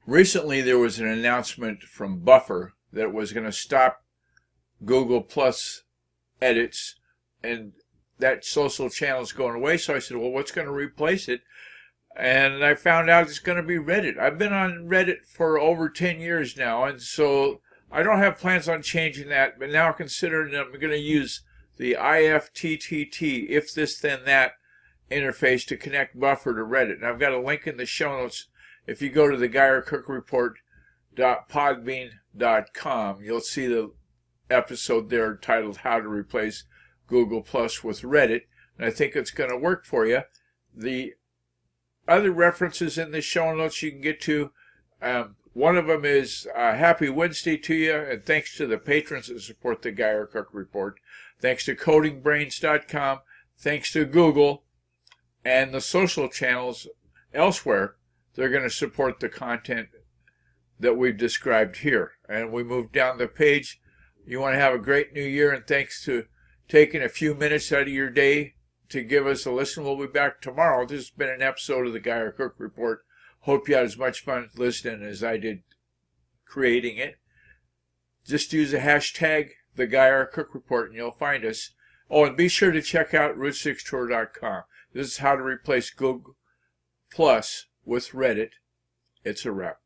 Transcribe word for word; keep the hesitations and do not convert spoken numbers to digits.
Recently, there was an announcement from Buffer that it was going to stop Google Plus edits, and that social channel is going away. So I said, well, what's going to replace it? And I found out it's going to be Reddit. I've been on Reddit for over ten years now, and so I don't have plans on changing that, but now considering I'm going to use the I F T T T, if this then that interface to connect Buffer to Reddit. And I've got a link in the show notes. If you go to the Geyer Cook Report dot podbean dot com, you'll see the episode there titled How to Replace Google Plus with Reddit, and I think it's going to work for you. The other references in the show notes you can get to, um, one of them is uh, Happy Wednesday to you, and thanks to the patrons that support the Geyer Cook Report. Thanks to coding brains dot com, thanks to Google, and the social channels elsewhere. They're going to support the content that we've described here. And we move down the page. You want to have a great new year, and thanks to taking a few minutes out of your day to give us a listen. We'll be back tomorrow. This has been an episode of the Geyer Cook Report. Hope you had as much fun listening as I did creating it. Just use the hashtag the Geyer Cook Report and you'll find us. Oh, and be sure to check out route six tour dot com. This is how to replace Google Plus with Reddit. It's a wrap.